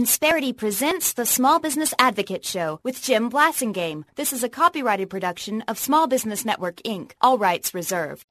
Insperity presents the Small Business Advocate Show with Jim Blasingame. This is a copyrighted production of Small Business Network, Inc., all rights reserved.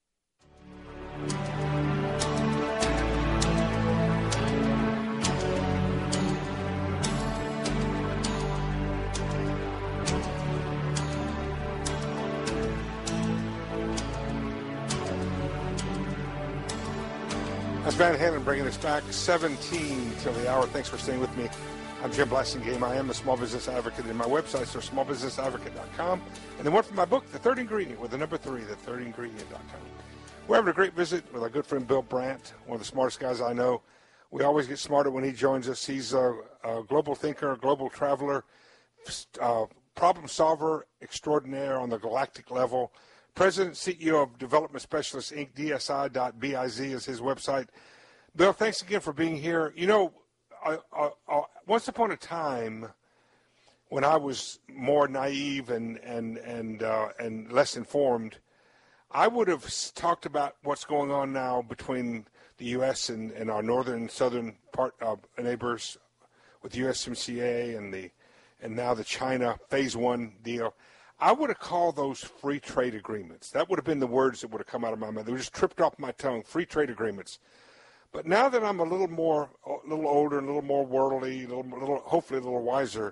That's Van Halen bringing us back 17 till the hour. Thanks for staying with me. I'm Jim Blasingame. I am a small business advocate, and my websites are smallbusinessadvocate.com. And then one from my book, The Third Ingredient, with the number 3, thethirdingredient.com. We're having a great visit with our good friend Bill Brandt, one of the smartest guys I know. We always get smarter when he joins us. He's a global thinker, a global traveler, problem solver extraordinaire on the galactic level. President, CEO of Development Specialists, Inc., DSI.biz is his website. Bill, thanks again for being here. You know, once upon a time, when I was more naive and less informed, I would have talked about what's going on now between the U.S. and our northern and southern part neighbors with USMCA and now the China Phase 1 deal. I would have called those free trade agreements. That would have been the words that would have come out of my mouth. They were just tripped off my tongue, free trade agreements. But now that I'm a little older, and a little more worldly, hopefully a little wiser,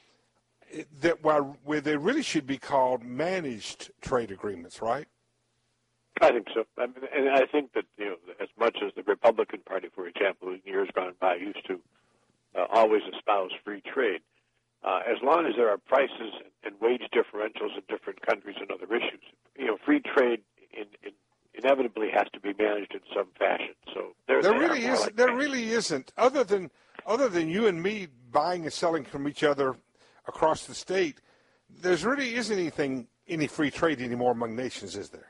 where they really should be called managed trade agreements, right? I think so. I mean, and I think that, you know, as much as the Republican Party, for example, in years gone by, used to always espouse free trade, as long as there are prices and wage differentials in different countries and other issues, you know, free trade inevitably has to be managed in some fashion. So there really isn't. Other than you and me buying and selling from each other across the state, there's really isn't any free trade anymore among nations, is there?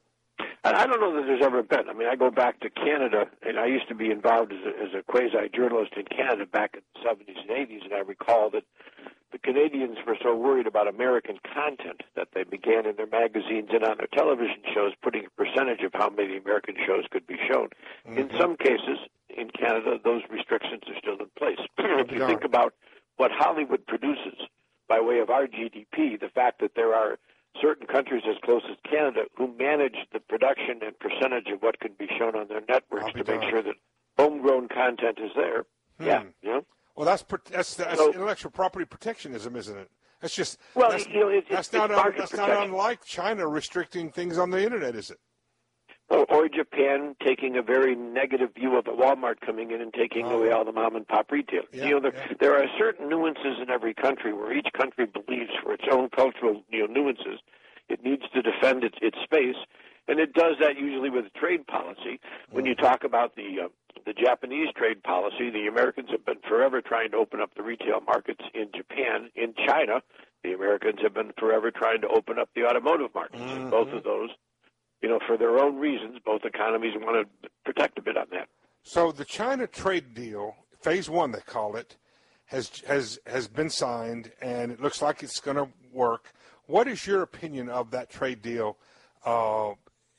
I don't know that there's ever been. I mean, I go back to Canada, and I used to be involved as a quasi-journalist in Canada back in the 70s and 80s, and I recall that the Canadians were so worried about American content that they began in their magazines and on their television shows putting a percentage of how many American shows could be shown. Mm-hmm. In some cases, in Canada, those restrictions are still in place. If you think about what Hollywood produces by way of our GDP, the fact that there are certain countries as close as Canada who manage the production and percentage of what can be shown on their networks to make sure that homegrown content is there. Yeah, you know. Well, that's intellectual property protectionism, isn't it? That's just that's not unlike China restricting things on the internet, is it? Or Japan taking a very negative view of a Walmart coming in and taking away all the mom-and-pop retailers. Yeah, there are certain nuances in every country where each country believes for its own cultural nuances it needs to defend its space, and it does that usually with trade policy. When you talk about the Japanese trade policy, the Americans have been forever trying to open up the retail markets in Japan. In China, the Americans have been forever trying to open up the automotive markets, and both of those, you know, for their own reasons, both economies want to protect a bit on that. So the China trade deal, Phase 1 they call it, has been signed, and it looks like it's going to work. What is your opinion of that trade deal? Do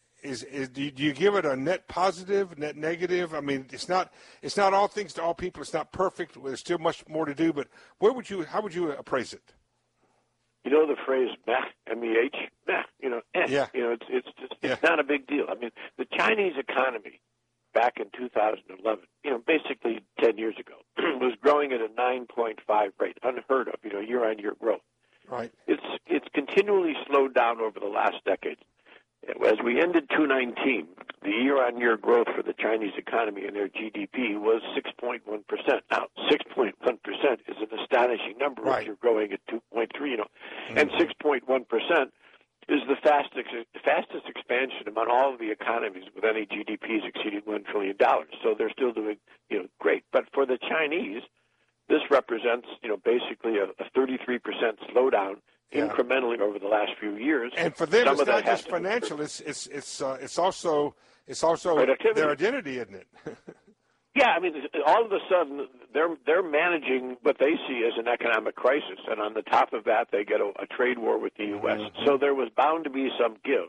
you give it a net positive, net negative? I mean, it's not all things to all people. It's not perfect. There's still much more to do. But how would you appraise it? You know the phrase meh, M-E-H, meh, you know, Yeah. You know, it's not a big deal. I mean, the Chinese economy back in 2011, you know, basically 10 years ago, was growing at a 9.5 rate, unheard of, you know, year-on-year growth. Right. It's continually slowed down over the last decade. As we ended 2019, the year-on-year growth for the Chinese economy and their GDP was 6.1%. Now, 6.1% is an astonishing number if you're growing at 2.3, you know. And 6.1% is the fastest expansion among all of the economies with any GDPs exceeding $1 trillion. So they're still doing, you know, great. But for the Chinese, this represents, you know, basically a 33% slowdown incrementally over the last few years. And for them, it's not just financial. It's also their identity, isn't it? Yeah, I mean, all of a sudden they're managing what they see as an economic crisis, and on the top of that, they get a trade war with the U.S. Mm-hmm. So there was bound to be some give.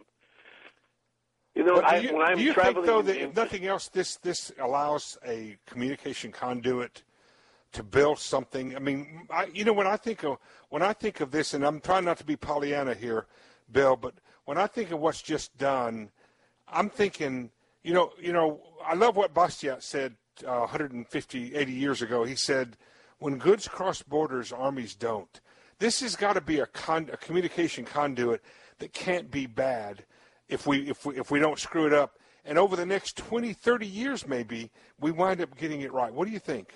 You know, do you think, though, that if nothing else, this allows a communication conduit to build something. I mean, when I think of this, and I'm trying not to be Pollyanna here, Bill, but when I think of what's just done, I'm thinking, I love what Bastiat said 80 years ago. He said, when goods cross borders, armies don't. This has got to be a communication conduit that can't be bad if we don't screw it up. And over the next 20, 30 years, maybe, we wind up getting it right. What do you think?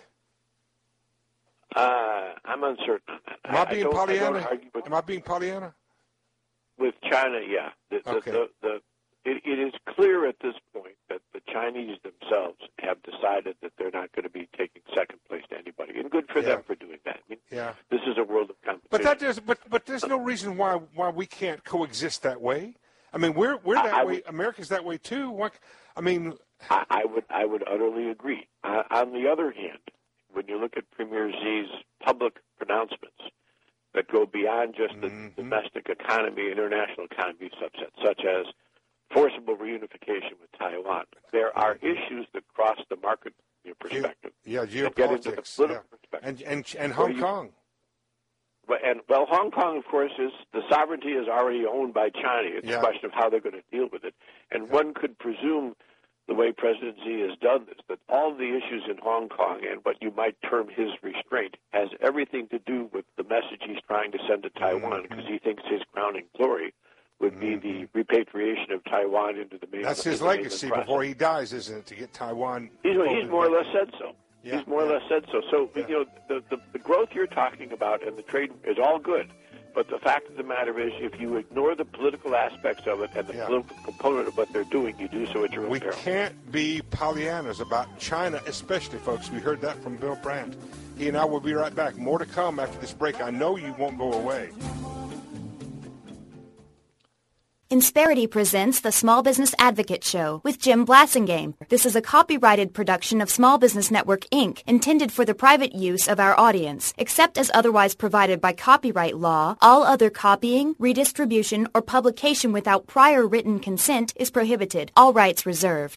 I'm uncertain. Am I being Pollyanna? Am I being Pollyanna? With China, yeah. It is clear at this point that the Chinese themselves have decided that they're not going to be taking second place to anybody, and good for them for doing that. I mean, this is a world of competition. But there's no reason why we can't coexist that way. I mean, we're that way. America's that way too. I would utterly agree. On the other hand, when you look at Premier Xi's public pronouncements that go beyond just the domestic economy, international economy such as forcible reunification with Taiwan, there are issues that cross the market perspective. Geopolitics. Get into the political perspective. And Hong Kong. Well, Hong Kong, of course, the sovereignty is already owned by China. It's a question of how they're going to deal with it. And one could presume, the way President Xi has done this, that all the issues in Hong Kong and what you might term his restraint has everything to do with the message he's trying to send to Taiwan, because he thinks his crowning glory would be the repatriation of Taiwan into the mainland. That's his legacy before he dies, isn't it, to get Taiwan? He's more or less said so. He's more or less said so. So, the growth you're talking about and the trade is all good. But the fact of the matter is, if you ignore the political aspects of it and the political component of what they're doing, you do so at your own peril. We can't be Pollyannas about China, especially, folks. We heard that from Bill Brandt. He and I will be right back. More to come after this break. I know you won't go away. Insperity presents the Small Business Advocate Show with Jim Blasingame. This is a copyrighted production of Small Business Network, Inc., intended for the private use of our audience. Except as otherwise provided by copyright law, all other copying, redistribution, or publication without prior written consent is prohibited. All rights reserved.